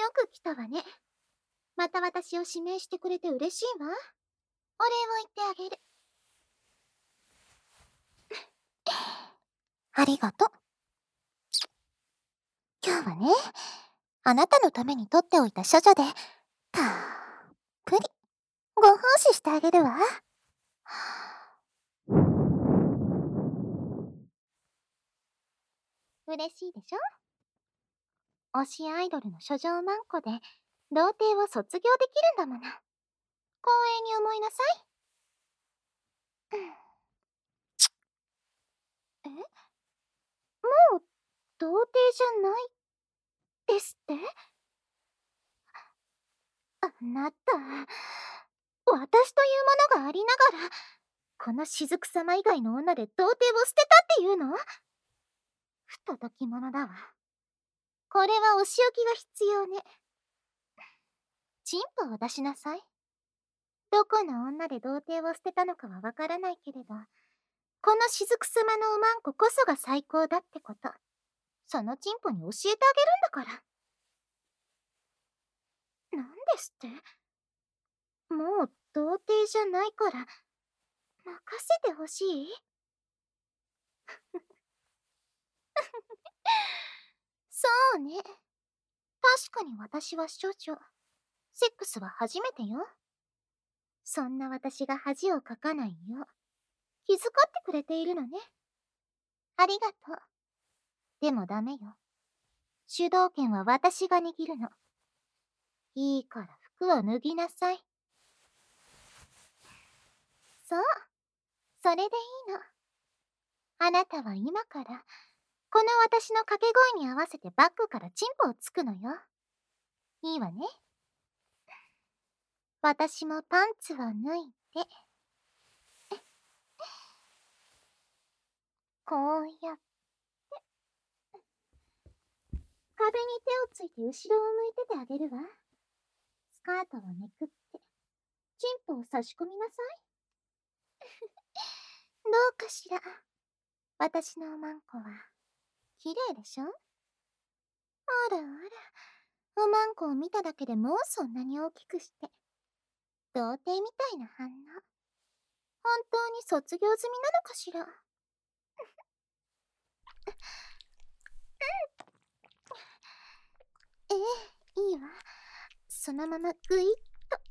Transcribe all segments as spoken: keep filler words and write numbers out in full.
く来たわね。また私を指名してくれて嬉しいわ。お礼を言ってあげる。ありがとう。今日はね、あなたのために取っておいた処女で、たっぷりご奉仕してあげるわ。嬉しいでしょ？推しアイドルの処女マンコで、童貞を卒業できるんだもの。光栄に思いなさい。え？もう、童貞じゃない、ですって？あなた、私というものがありながら、この雫様以外の女で童貞を捨てたっていうの？不届き者だわ。これはお仕置きが必要ね。チンポを出しなさい。どこの女で童貞を捨てたのかはわからないけれど、この雫様のおまんここそが最高だってこと、そのチンポに教えてあげるんだから。なんですって？もう童貞じゃないから、任せてほしい？そうね。確かに私は処女。セックスは初めてよ。そんな私が恥をかかないよう、気遣ってくれているのね。ありがとう。でもダメよ。主導権は私が握るの。いいから服を脱ぎなさい。そう。それでいいの。あなたは今から、この私の掛け声に合わせてバッグからチンポをつくのよ。いいわね。私もパンツを脱いで、こうやって、壁に手をついて後ろを向いててあげるわ。スカートをめくって、チンポを差し込みなさい。どうかしら。私のおまんこは、綺麗でしょ？あらあら、おまんこを見ただけでもうそんなに大きくして。童貞みたいな反応。本当に卒業済みなのかしら。ええ、いいわ。そのままぐいっと。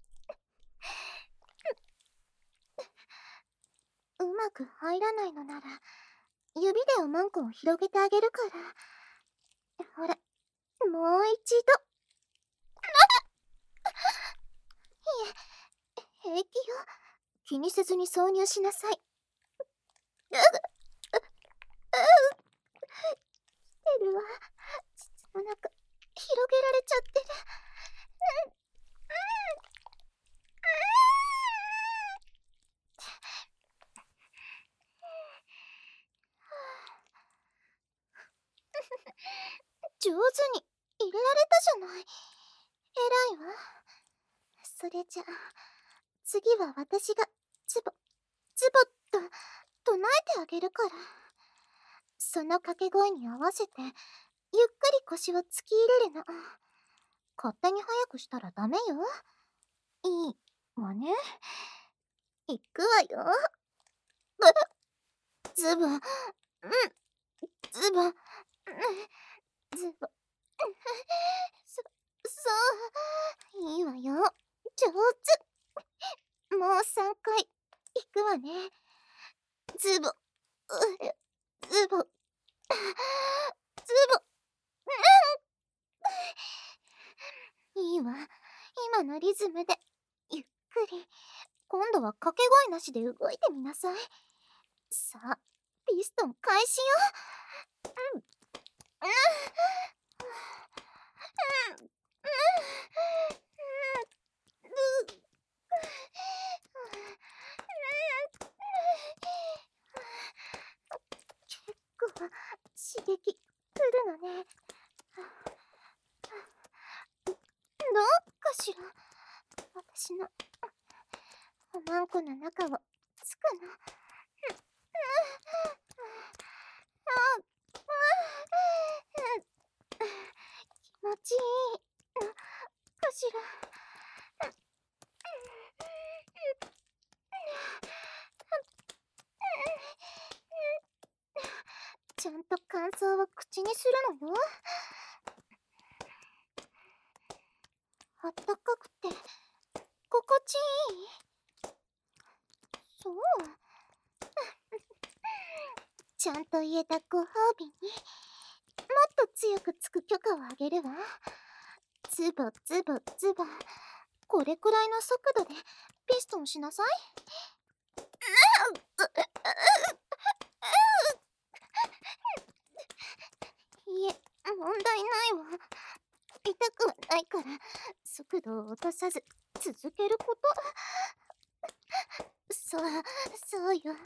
うまく入らないのなら、指でおまんこを広げてあげるから。ほら、もう一度。いえ、平気よ。気にせずに挿入しなさい。うぐ、う、う、来てるわ。膣の中、広げられちゃってる。うん、うん、上手に入れられたじゃない。偉いわ。それじゃあ、次は私がズボ、ズボっと唱えてあげるから。その掛け声に合わせて、ゆっくり腰を突き入れるの。勝手に早くしたらダメよ。いいわね。いくわよ。ズボ、うん、ズボ、うん、ズボ、そ、そう、いいわよ。上手。もうさんかい、いくわね。ズボ、う、ズボ、ズボ、うん、いいわ。今のリズムで、ゆっくり。今度は掛け声なしで動いてみなさい。さあ、ピストン開始よ。うん、うん、うん、うん、うん、結構刺激くるのね。どうかしら。私のおまんこの中をつくの。気持ちいいちゃんと感想を口にするのよ。あったかくて心地いい。そう。ちゃんと言えたご褒美にもっと強くつく許可をあげるわ。ズボズボズボ、これくらいの速度でピストンしなさい。いえ、問題ないわ。痛くはないから速度を落とさず続けること。そうそうよ。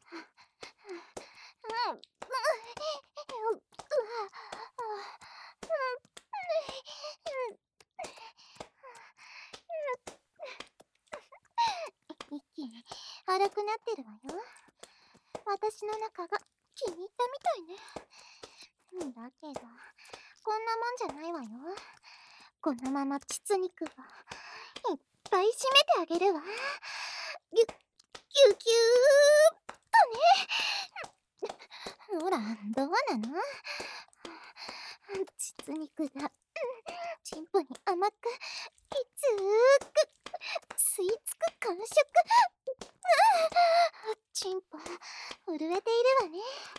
息荒くなってるわよ。私の中が気に入ったみたいね。だけどこんなもんじゃないわよ。このまま膣肉をいっぱい締めてあげるわ。ぎゅ、ぎゅぎゅーっとね。ほら、どうなの？膣肉がチンポに甘くきつーく吸い付く感触。チンポ震えているわね。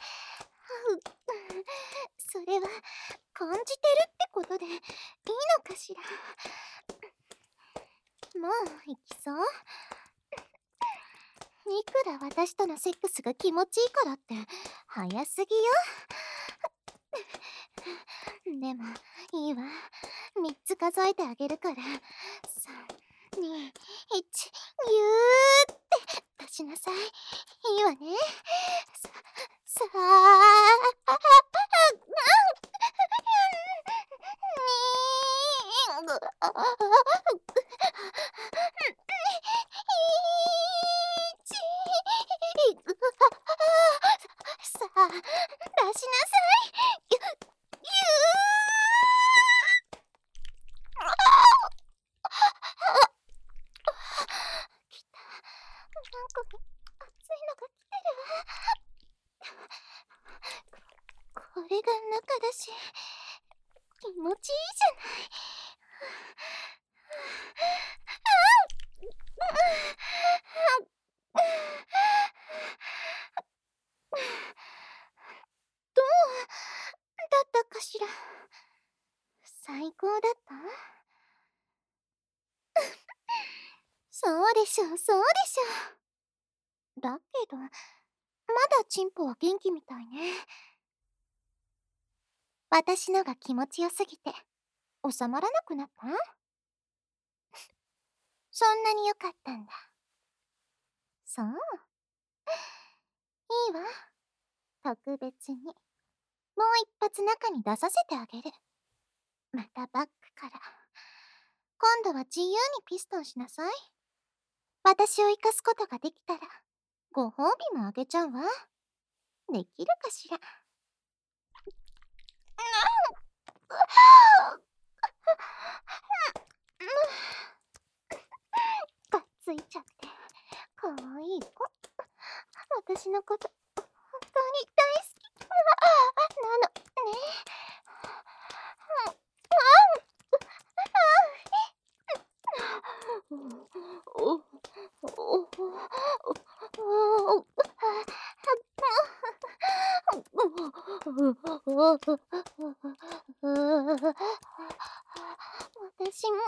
それは感じてるってことでいいのかしら。もう行きそう？いくら私とのセックスが気持ちいいからって早すぎよ。でもいいわ、みっつ数えてあげるから。さん、に、いち、ぎゅーって出しなさい。いいわね。さ、さあ、に、ぐ、あ、さあ、出しなさい。ぎゅ、ぎゅー。きた。なんか熱いのが来てるわ。これが中だし気持ちいいじゃない。どうだったかしら。最高だった？そうでしょう、そうでしょう。だけどまだチンポは元気みたいね。私のが気持ちよすぎて収まらなくなった？そんなに良かったんだ。そう。いいわ。特別にもう一発中に出させてあげる。またバックから。今度は自由にピストンしなさい。私を生かすことができたらご褒美もあげちゃうわ。できるかしら。がっついちゃってかわいい子。私のこと本当に大好きなのね。私も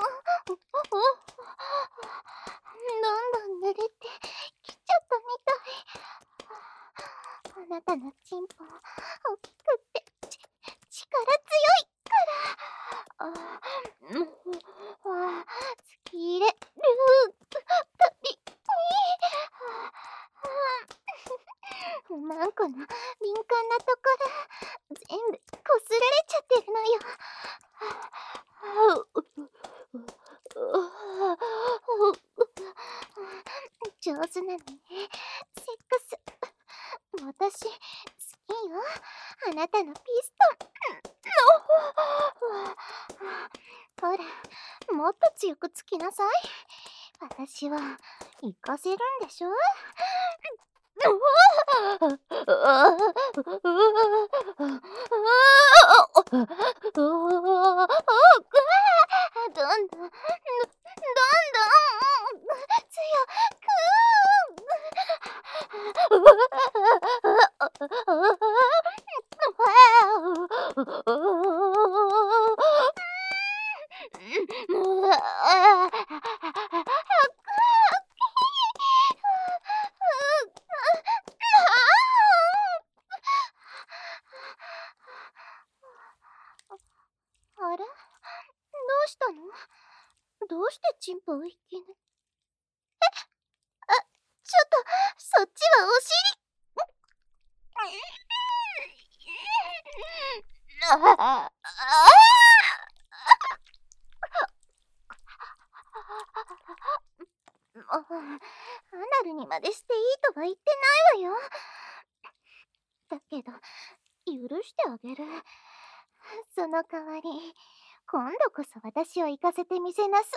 どんどん濡れてきちゃったみたい。あなたのチンポ大きくってち力強いから。あ、もう、わ、つき入れるたびにマンコの敏感なところ全部こすられちゃってるのよ。上手なのね、セックス。私好きよ、あなたのピストン。ほら、もっと強くつきなさい。私は行かせるんでしょ。 どんどん、どんどん強あれ、どうしたの？どうしてチンポを引きぬあ、ちょっと、そっちはお尻ああもう、アナルにまでしていいとは言ってないわよ。だけど、許してあげる。その代わり、今度こそ私を行かせてみせなす。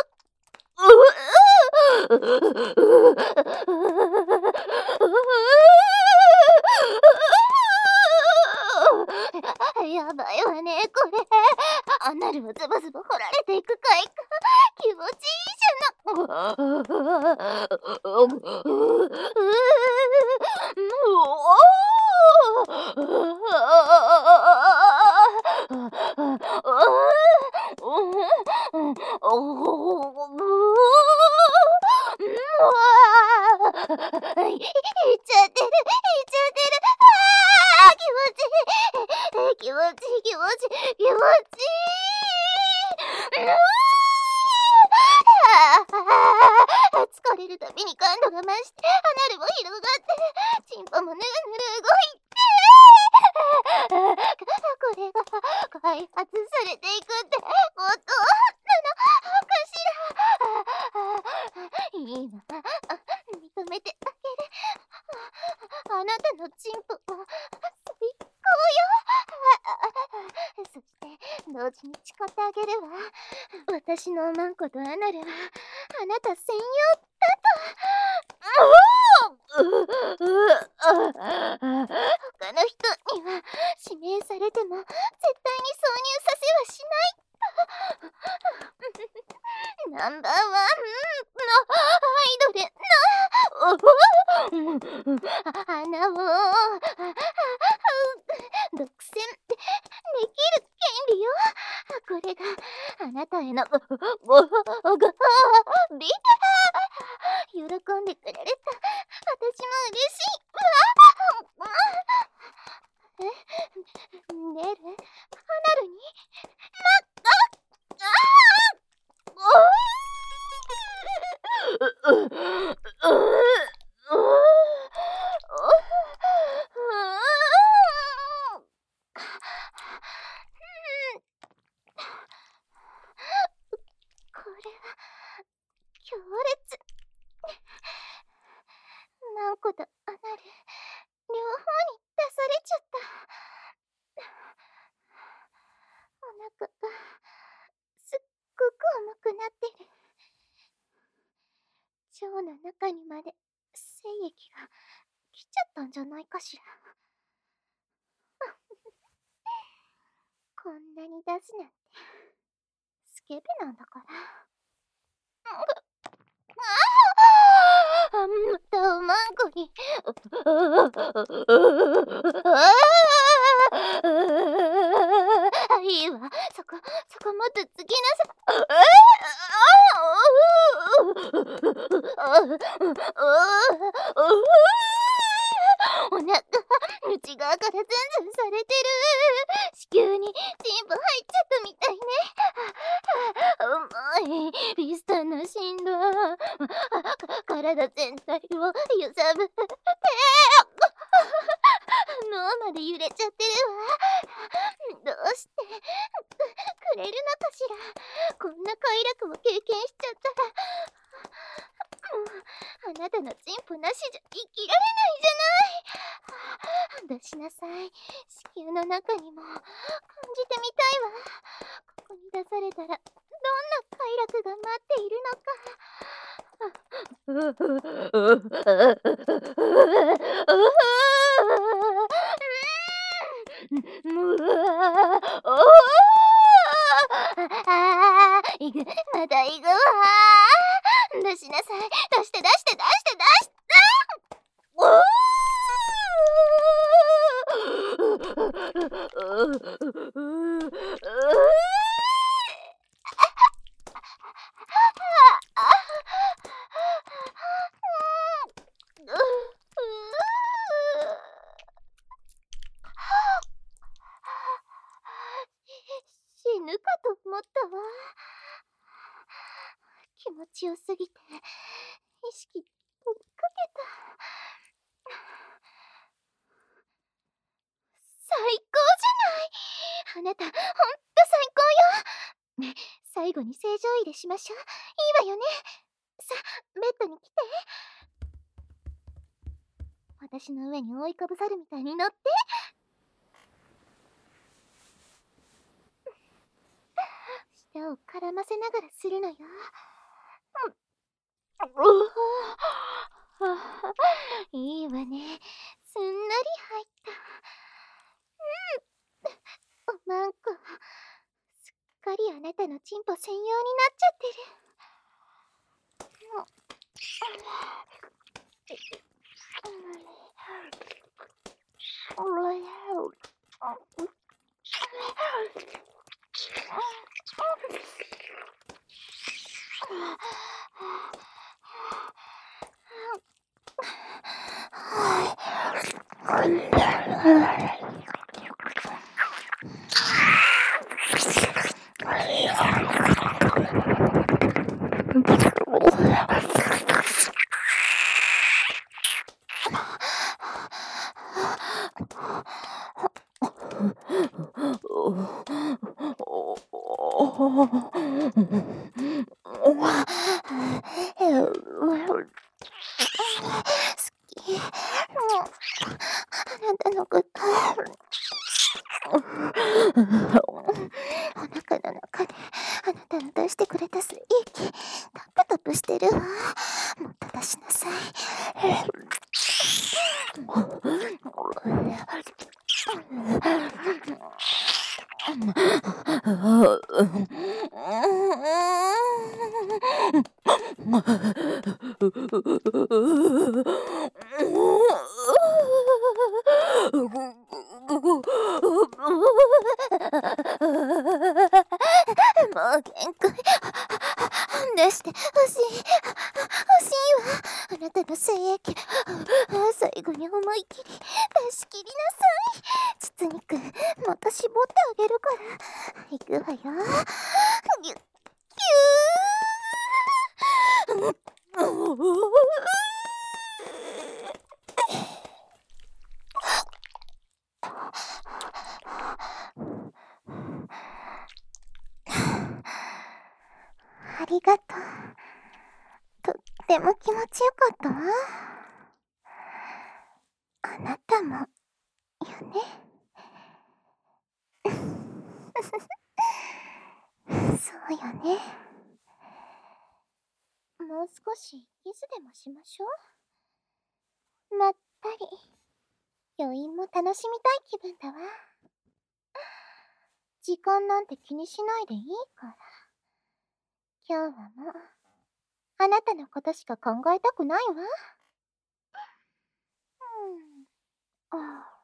やばいわね、これ。アナルをズボズボ掘られていく快感。気持ちいいじゃな。いっちゃってる、いっちゃってる。あー、気持ちいい。気持ちいい、気持ちいい、気持ちいい。うあー、疲れるたびに感度が増して、アナルも広がって、チンポもぬるぬる動いて。これが開発されていくってことなのかしら。いいわ、認めてあげる。あなたのチンポは最高よ。そして同時に誓ってあげるわ。私のおまんことアナルはあなた専用だと。他の人には指名されても絶対に挿入させはしないと。ナンバーワンのアイドルの花を独占できる権利よ。これがあなたへのご褒美。喜んでくれると私も嬉しいわ。え、出る？アナルに？ま、あ、あこれは強烈。何個だアナル、両方に出されちゃった。お腹がすっごく重くなってる。腸の中にまで精液が来ちゃったんじゃないかしら。こんなに出すなんてスケベなんだから。あんまたおまんこに。いいわ、そこ、そこもっと次なさ。お腹、内側からズンズンされてる。子宮にチンポ入っちゃったみたいね。重い、ピストンの振動。体全体を揺さぶって、脳まで揺れちゃってるわ。どうしてくれるのかしら。こんな快楽を経験しちゃったら、もうあなたのチンポなしじゃ生きられないじゃない。出しなさい。子宮の中にも感じてみたいわ。ここに出されたらどんな快楽が待っているのか。 ああ、いく、まだいくわ。出しなさい。出して出して出して出して。うー死ぬかと思ったわ。気持ちよすぎて意識飛びかけた。最高じゃない。あなたほんと最高よ。ね、最後に正常位でしましょう。いいわよね。さ、ベッドに来て。私の上に覆いかぶさるみたいに乗って。舌を絡ませながらするのよ。うん、いいわね。すんなり入った。うん、なんかすっかりあなたのチンポ専用になっちゃってる。あなたのことお腹の中であなたの出してくれた精液タプタプしてるわ。もっと出しなさい。もう限界。出してほしい。欲しいわ。あなたの精液。最後に思い切り出し切りなさい。実にくん、また絞ってあげるから。いくわよ。ぎゅっぎゅー。ありがとう。とっても気持ちよかったわ。あなたもよね。そうよね。もう少しキスでもしましょう。まったり余韻も楽しみたい気分だわ。時間なんて気にしないでいいから。今日はもうあなたのことしか考えたくないわ。うん。ああ。